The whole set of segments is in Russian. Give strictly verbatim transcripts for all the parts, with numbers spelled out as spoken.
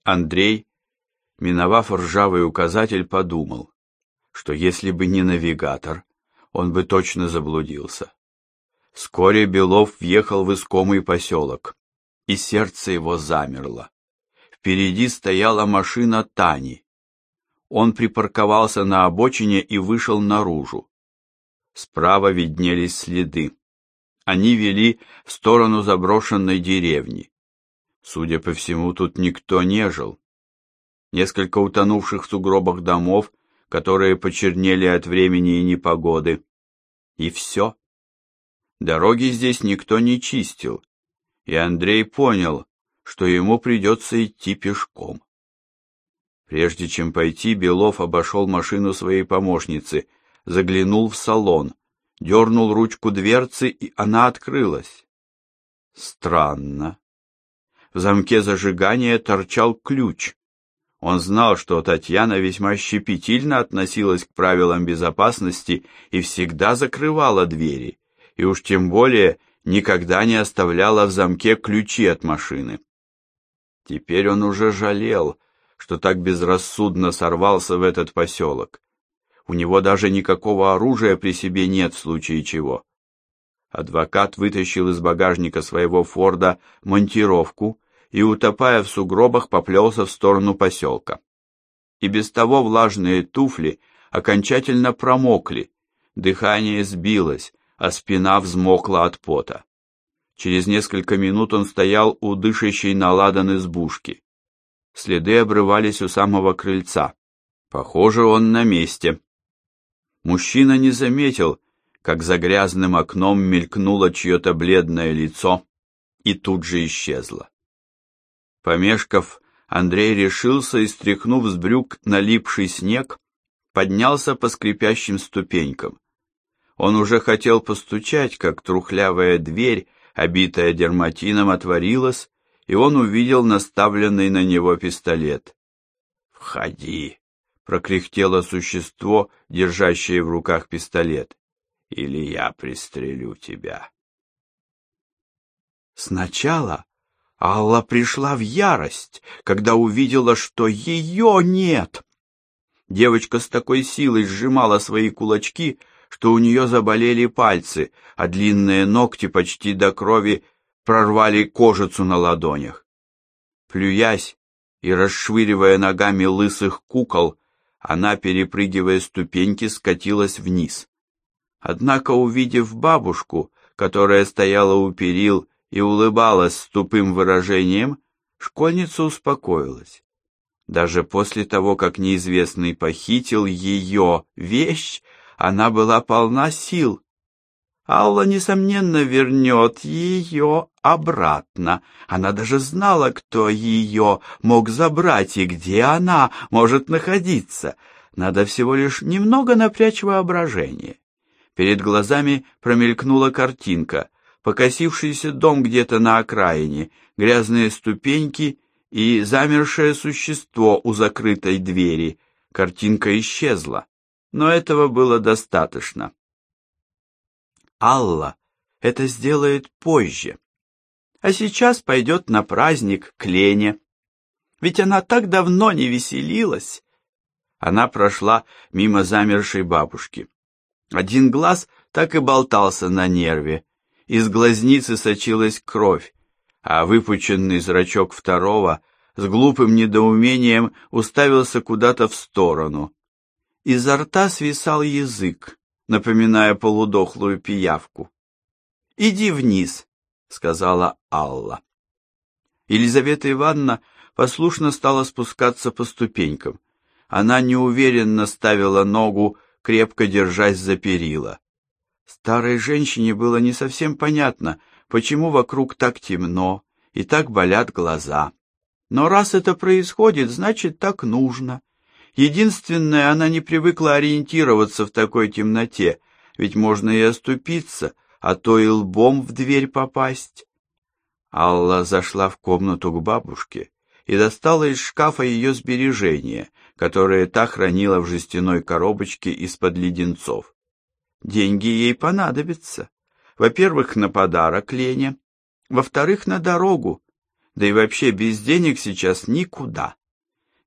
Андрей, миновав ржавый указатель, подумал, что если бы не навигатор, он бы точно заблудился. Вскоре Белов въехал в искомый поселок, и сердце его замерло. Впереди стояла машина Тани. Он припарковался на обочине и вышел наружу. Справа виднелись следы. Они вели в сторону заброшенной деревни. Судя по всему, тут никто не жил. Несколько утонувших в сугробах домов, которые почернели от времени и непогоды. И все. Дороги здесь никто не чистил, и Андрей понял, что ему придется идти пешком. Прежде чем пойти, Белов обошел машину своей помощницы, заглянул в салон, дернул ручку дверцы, и она открылась. Странно. В замке зажигания торчал ключ. Он знал, что Татьяна весьма щепетильно относилась к правилам безопасности и всегда закрывала двери, и уж тем более никогда не оставляла в замке ключи от машины. Теперь он уже жалел, что так безрассудно сорвался в этот поселок. У него даже никакого оружия при себе нет в случае чего. Адвокат вытащил из багажника своего Форда монтировку и, утопая в сугробах, поплелся в сторону поселка. И без того влажные туфли окончательно промокли, дыхание сбилось, а спина взмокла от пота. Через несколько минут он стоял у дышащей на ладан избушки. Следы обрывались у самого крыльца. Похоже, он на месте. Мужчина не заметил, как за грязным окном мелькнуло чье-то бледное лицо и тут же исчезло. Помешков, Андрей решился и, стряхнув с брюк налипший снег, поднялся по скрипящим ступенькам. Он уже хотел постучать, как трухлявая дверь, обитая дерматином, отворилась, и он увидел наставленный на него пистолет. «Входи!» — прокряхтело существо, держащее в руках пистолет. «Или я пристрелю тебя!» Сначала Алла пришла в ярость, когда увидела, что ее нет. Девочка с такой силой сжимала свои кулачки, что у нее заболели пальцы, а длинные ногти почти до крови прорвали кожицу на ладонях. Плюясь и расшвыривая ногами лысых кукол, она, перепрыгивая ступеньки, скатилась вниз. Однако, увидев бабушку, которая стояла у перил и улыбалась с тупым выражением, школьница успокоилась. Даже после того, как неизвестный похитил ее вещь, она была полна сил. Алла, несомненно, вернет ее обратно. Она даже знала, кто ее мог забрать и где она может находиться. Надо всего лишь немного напрячь воображение. Перед глазами промелькнула картинка. Покосившийся дом где-то на окраине, грязные ступеньки и замершее существо у закрытой двери. Картинка исчезла. Но этого было достаточно. Алла это сделает позже, а сейчас пойдет на праздник к Лене. Ведь она так давно не веселилась. Она прошла мимо замершей бабушки. Один глаз так и болтался на нерве, из глазницы сочилась кровь, а выпученный зрачок второго с глупым недоумением уставился куда-то в сторону. Изо рта свисал язык, напоминая полудохлую пиявку. «Иди вниз», — сказала Алла. Елизавета Ивановна послушно стала спускаться по ступенькам. Она неуверенно ставила ногу, крепко держась за перила. Старой женщине было не совсем понятно, почему вокруг так темно и так болят глаза. Но раз это происходит, значит, так нужно. Единственное, она не привыкла ориентироваться в такой темноте, ведь можно и оступиться, а то и лбом в дверь попасть. Алла зашла в комнату к бабушке и достала из шкафа ее сбережения, которые та хранила в жестяной коробочке из-под леденцов. Деньги ей понадобятся. Во-первых, на подарок Лене, во-вторых, на дорогу, да и вообще без денег сейчас никуда.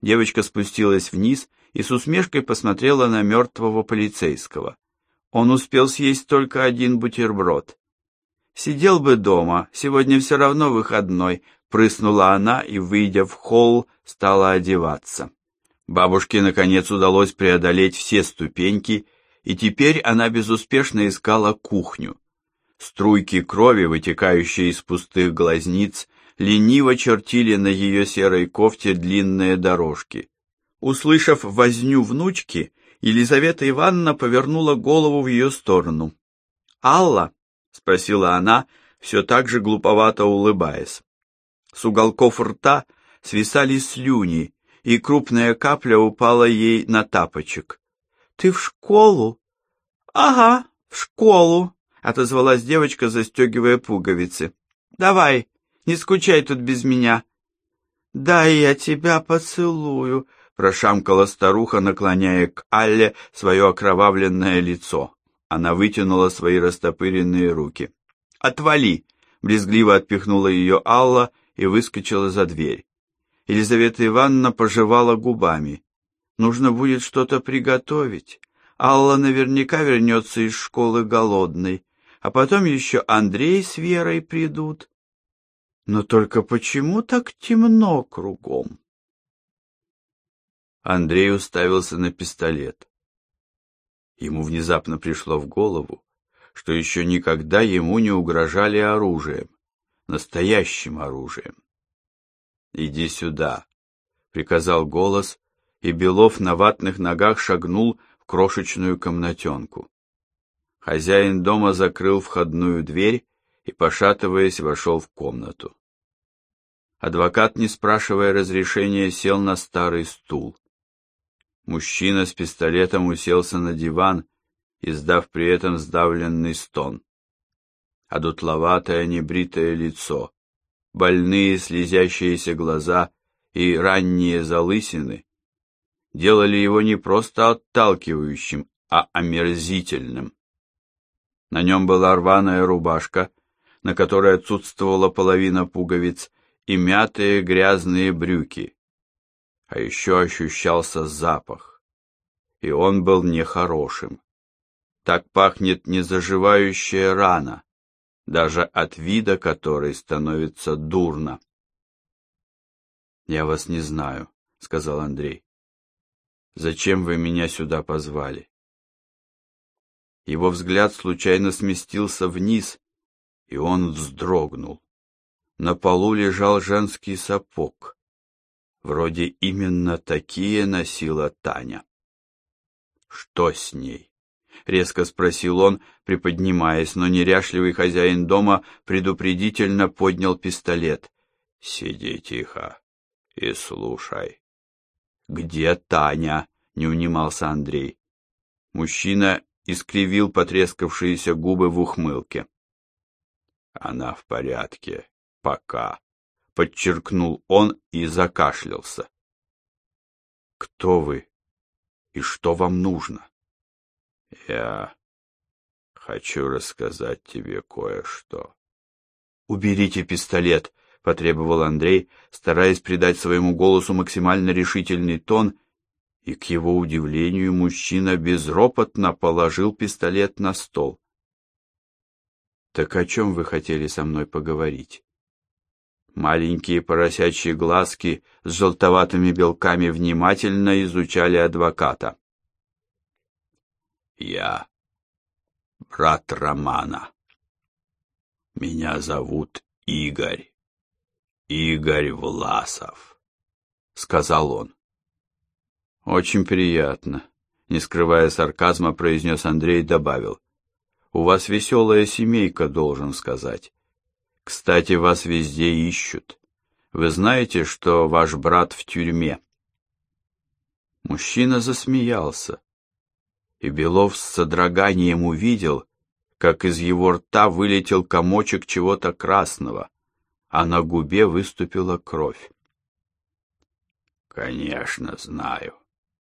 Девочка спустилась вниз и с усмешкой посмотрела на мертвого полицейского. Он успел съесть только один бутерброд. «Сидел бы дома, сегодня все равно выходной», — прыснула она и, выйдя в холл, стала одеваться. Бабушке, наконец, удалось преодолеть все ступеньки, и теперь она безуспешно искала кухню. Струйки крови, вытекающие из пустых глазниц, лениво чертили на ее серой кофте длинные дорожки. Услышав возню внучки, Елизавета Ивановна повернула голову в ее сторону. «Алла?» — спросила она, все так же глуповато улыбаясь. С уголков рта свисали слюни, и крупная капля упала ей на тапочек. «Ты в школу?» «Ага, в школу», — отозвалась девочка, застегивая пуговицы. «Давай, не скучай тут без меня». «Дай я тебя поцелую», — прошамкала старуха, наклоняя к Алле свое окровавленное лицо. Она вытянула свои растопыренные руки. «Отвали!» — брезгливо отпихнула ее Алла и выскочила за дверь. Елизавета Ивановна пожевала губами. «Нужно будет что-то приготовить. Алла наверняка вернется из школы голодной, а потом еще Андрей с Верой придут. Но только почему так темно кругом?» Андрей уставился на пистолет. Ему внезапно пришло в голову, что еще никогда ему не угрожали оружием, настоящим оружием. «Иди сюда», — приказал голос, и Белов на ватных ногах шагнул в крошечную комнатенку. Хозяин дома закрыл входную дверь и, пошатываясь, вошел в комнату. Адвокат, не спрашивая разрешения, сел на старый стул. Мужчина с пистолетом уселся на диван, издав при этом сдавленный стон. Одутловатое небритое лицо, больные слезящиеся глаза и ранние залысины делали его не просто отталкивающим, а омерзительным. На нем была рваная рубашка, на которой отсутствовала половина пуговиц, и мятые грязные брюки. А еще ощущался запах, и он был нехорошим. Так пахнет незаживающая рана, даже от вида которой становится дурно. «Я вас не знаю», — сказал Андрей. «Зачем вы меня сюда позвали?» Его взгляд случайно сместился вниз, и он вздрогнул. На полу лежал женский сапог. Вроде именно такие носила Таня. «Что с ней?» — резко спросил он, приподнимаясь, но неряшливый хозяин дома предупредительно поднял пистолет. «Сиди тихо и слушай». «Где Таня?» — не унимался Андрей. Мужчина искривил потрескавшиеся губы в ухмылке. «Она в порядке, пока», — подчеркнул он и закашлялся. «Кто вы и что вам нужно?» «Я хочу рассказать тебе кое-что». «Уберите пистолет», — потребовал Андрей, стараясь придать своему голосу максимально решительный тон, и, к его удивлению, мужчина безропотно положил пистолет на стол. «Так о чем вы хотели со мной поговорить?» Маленькие поросячьи глазки с желтоватыми белками внимательно изучали адвоката. «Я брат Романа. Меня зовут Игорь. Игорь Власов», — сказал он. «Очень приятно», — не скрывая сарказма, произнес Андрей и добавил. «У вас веселая семейка, должен сказать. Кстати, вас везде ищут. Вы знаете, что ваш брат в тюрьме?» Мужчина засмеялся, и Белов с содроганием увидел, как из его рта вылетел комочек чего-то красного, а на губе выступила кровь. «Конечно, знаю.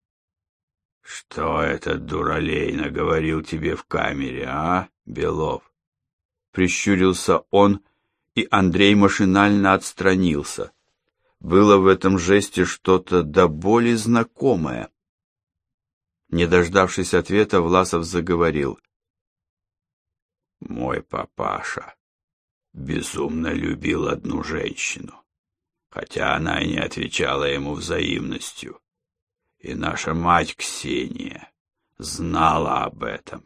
Что этот дуралей наговорил тебе в камере, а, Белов?» Прищурился он, и Андрей машинально отстранился. Было в этом жесте что-то до боли знакомое. Не дождавшись ответа, Власов заговорил. «Мой папаша безумно любил одну женщину, хотя она и не отвечала ему взаимностью. И наша мать Ксения знала об этом.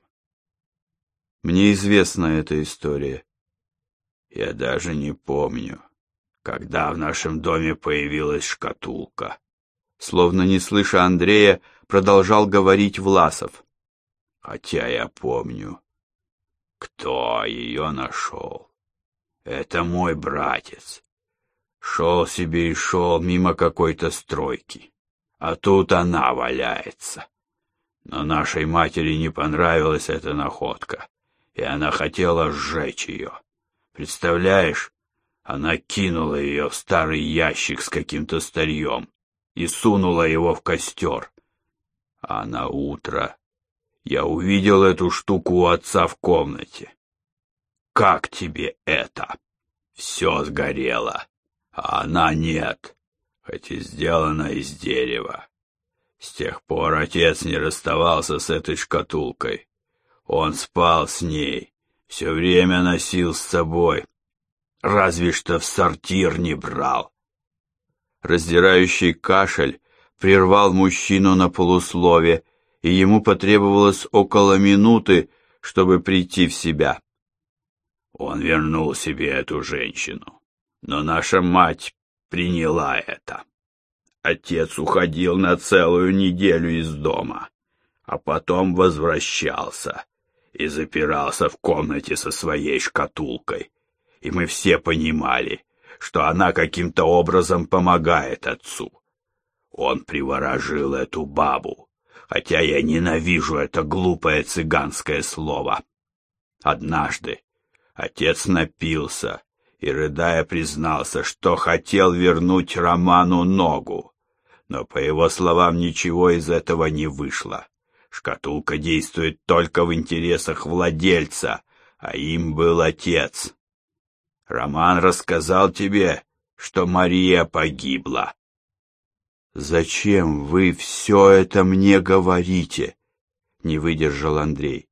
Мне известна эта история. Я даже не помню, когда в нашем доме появилась шкатулка». Словно не слыша Андрея, продолжал говорить Власов. «Хотя я помню, кто ее нашел. Это мой братец. Шел себе и шел мимо какой-то стройки, а тут она валяется. Но нашей матери не понравилась эта находка, и она хотела сжечь ее. Представляешь, она кинула ее в старый ящик с каким-то старьем и сунула его в костер. А на утро я увидел эту штуку у отца в комнате. Как тебе это? Все сгорело, а она нет, хоть и сделана из дерева. С тех пор отец не расставался с этой шкатулкой. Он спал с ней, все время носил с собой, разве что в сортир не брал». Раздирающий кашель прервал мужчину на полуслове, и ему потребовалось около минуты, чтобы прийти в себя. Он вернул себе эту женщину, но наша мать приняла это. Отец уходил на целую неделю из дома, а потом возвращался и запирался в комнате со своей шкатулкой, и мы все понимали, что она каким-то образом помогает отцу. Он приворожил эту бабу, хотя я ненавижу это глупое цыганское слово. Однажды отец напился и, рыдая, признался, что хотел вернуть Роману ногу, но, по его словам, ничего из этого не вышло. Шкатулка действует только в интересах владельца, а им был отец. Роман рассказал тебе, что Мария погибла. «Зачем вы все это мне говорите?» — не выдержал Андрей.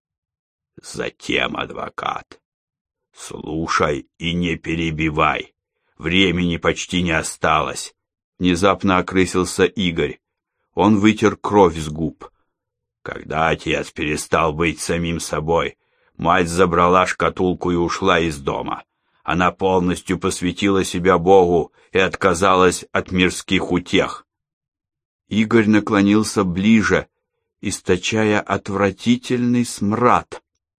«Затем, адвокат, слушай и не перебивай. Времени почти не осталось». Внезапно окрысился Игорь. Он вытер кровь с губ. Когда отец перестал быть самим собой, мать забрала шкатулку и ушла из дома. Она полностью посвятила себя Богу и отказалась от мирских утех. Игорь наклонился ближе, источая отвратительный смрад.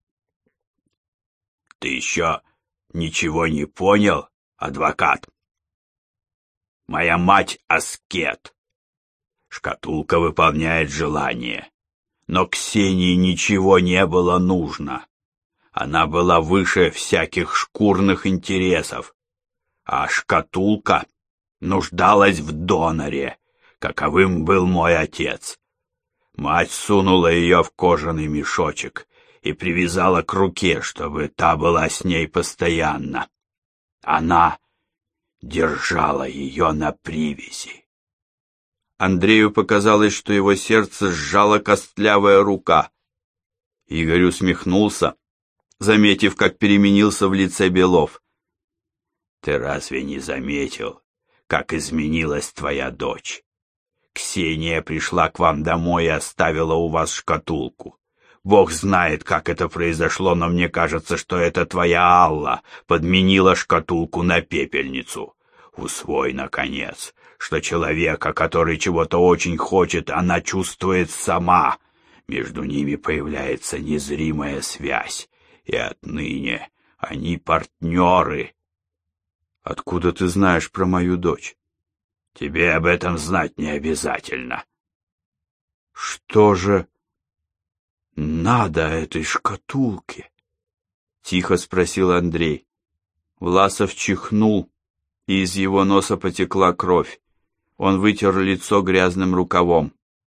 «Ты еще ничего не понял, адвокат? Моя мать аскет. Шкатулка выполняет желание, но Ксении ничего не было нужно. Она была выше всяких шкурных интересов, а шкатулка нуждалась в доноре, каковым был мой отец. Мать сунула ее в кожаный мешочек и привязала к руке, чтобы та была с ней постоянно. Она держала ее на привязи. Андрею показалось, что его сердце сжала костлявая рука. Игорь усмехнулся, заметив, как переменился в лице Белов. «Ты разве не заметил, как изменилась твоя дочь? Ксения пришла к вам домой и оставила у вас шкатулку. Бог знает, как это произошло, но мне кажется, что это твоя Алла подменила шкатулку на пепельницу. Усвой, наконец, что человека, который чего-то очень хочет, она чувствует сама. Между ними появляется незримая связь, и отныне они партнеры». «Откуда ты знаешь про мою дочь?» «Тебе об этом знать не обязательно». «Что же надо этой шкатулке?» — тихо спросил Андрей. Власов чихнул, и из его носа потекла кровь. Он вытер лицо грязным рукавом.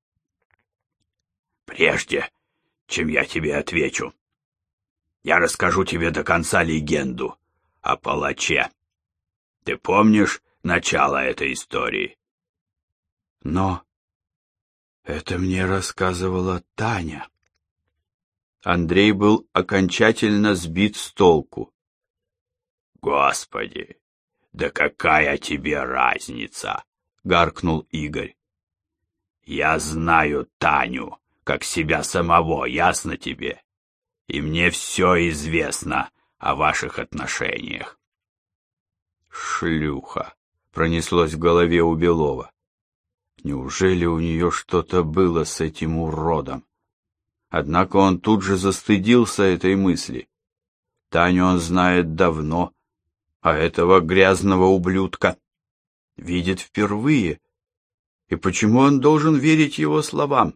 «Прежде, чем я тебе отвечу, я расскажу тебе до конца легенду о палаче. Ты помнишь, начало этой истории. Но это мне рассказывала Таня. Андрей был окончательно сбит с толку. Господи, да какая тебе разница, гаркнул Игорь. Я знаю Таню, как себя самого, ясно тебе? И мне все известно о ваших отношениях. Шлюха, пронеслось в голове у Белова. Неужели у нее что-то было с этим уродом? Однако он тут же застыдился этой мысли. Таню он знает давно, а этого грязного ублюдка видит впервые. И почему он должен верить его словам?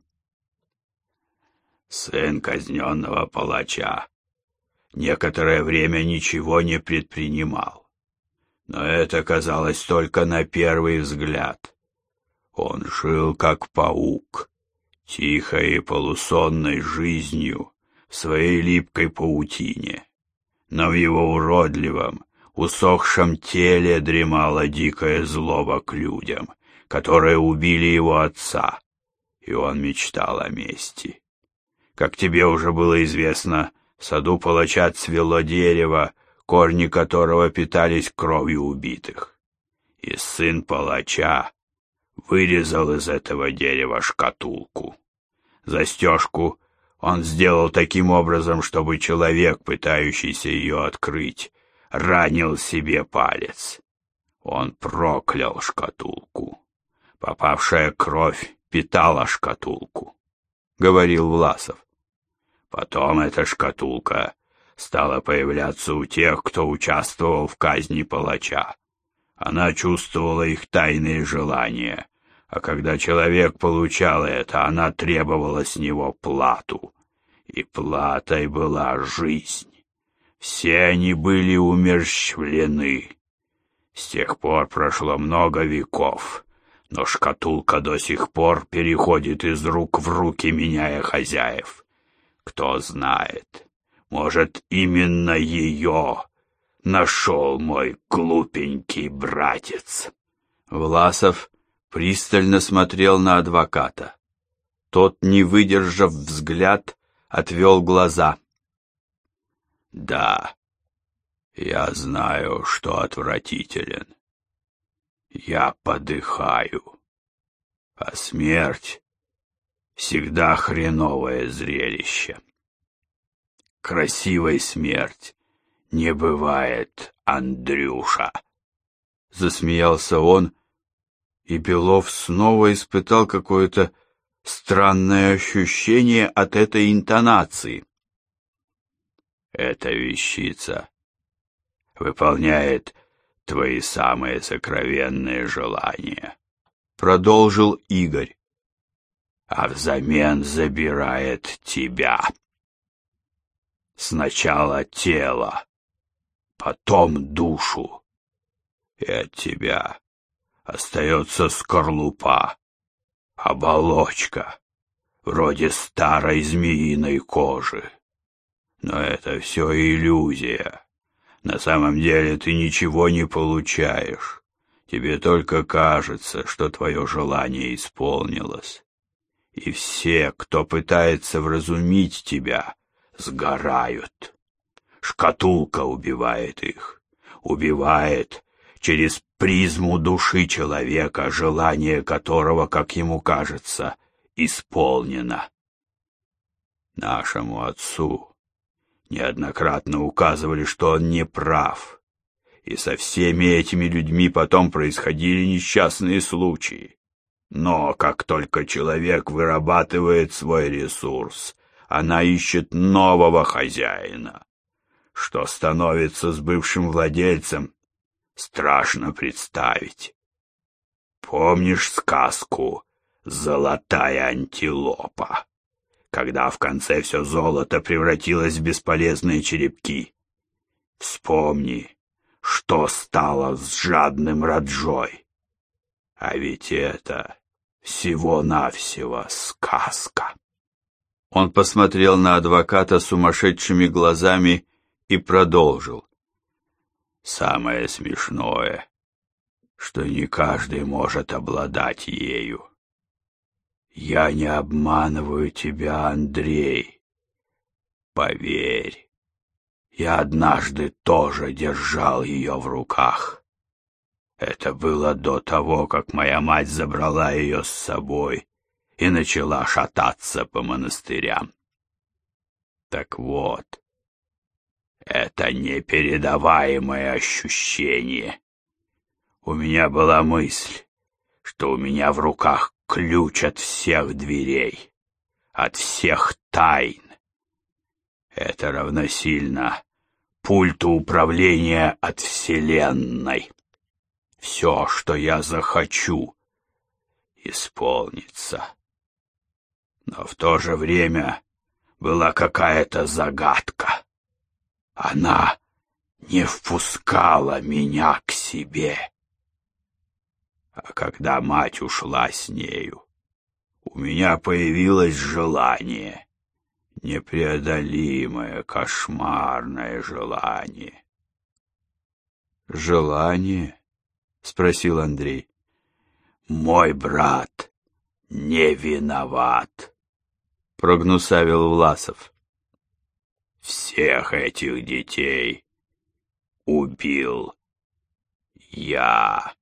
Сын казненного палача некоторое время ничего не предпринимал. Но это казалось только на первый взгляд. Он жил как паук, тихой и полусонной жизнью в своей липкой паутине. Но в его уродливом, усохшем теле дремала дикая злоба к людям, которые убили его отца, и он мечтал о мести. Как тебе уже было известно, в саду палача цвело дерево, корни которого питались кровью убитых. И сын палача вырезал из этого дерева шкатулку. Застежку он сделал таким образом, чтобы человек, пытающийся ее открыть, ранил себе палец. Он проклял шкатулку. Попавшая кровь питала шкатулку, — говорил Власов. Потом эта шкатулка стала появляться у тех, кто участвовал в казни палача. Она чувствовала их тайные желания, а когда человек получал это, она требовала с него плату. И платой была жизнь. Все они были умерщвлены. С тех пор прошло много веков, но шкатулка до сих пор переходит из рук в руки, меняя хозяев. Кто знает, может, именно ее нашел мой глупенький братец. Власов пристально смотрел на адвоката. Тот, не выдержав взгляд, отвел глаза. Да, я знаю, что отвратителен. Я подыхаю, а смерть всегда хреновое зрелище. Красивой смерть не бывает, Андрюша. Засмеялся он, и Белов снова испытал какое-то странное ощущение от этой интонации. Эта вещица выполняет твои самые сокровенные желания, продолжил Игорь, а взамен забирает тебя. Сначала тело, потом душу, и от тебя остается скорлупа, оболочка, вроде старой змеиной кожи. Но это все иллюзия. На самом деле ты ничего не получаешь. Тебе только кажется, что твое желание исполнилось. И все, кто пытается вразумить тебя, сгорают. Шкатулка убивает их. Убивает через призму души человека, желание которого, как ему кажется, исполнено. Нашему отцу неоднократно указывали, что он не прав, и со всеми этими людьми потом происходили несчастные случаи. Но как только человек вырабатывает свой ресурс, она ищет нового хозяина. Что становится с бывшим владельцем, страшно представить. Помнишь сказку «Золотая антилопа», когда в конце все золото превратилось в бесполезные черепки? Вспомни, что стало с жадным Раджой. А ведь это всего-навсего сказка. Он посмотрел на адвоката сумасшедшими глазами и продолжил. Самое смешное, что не каждый может обладать ею. Я не обманываю тебя, Андрей. Поверь, я однажды тоже держал ее в руках. Это было до того, как моя мать забрала ее с собой и начала шататься по монастырям. Так вот, это непередаваемое ощущение. У меня была мысль, что у меня в руках ключ от всех дверей, от всех тайн. Это равносильно пульту управления от Вселенной. Все, что я захочу, исполнится. Но в то же время была какая-то загадка. Она не впускала меня к себе. А когда мать ушла с нею, у меня появилось желание, непреодолимое, кошмарное желание. «Желание?» — спросил Андрей. «Мой брат не виноват», — прогнусавил Власов. «Всех этих детей убил я».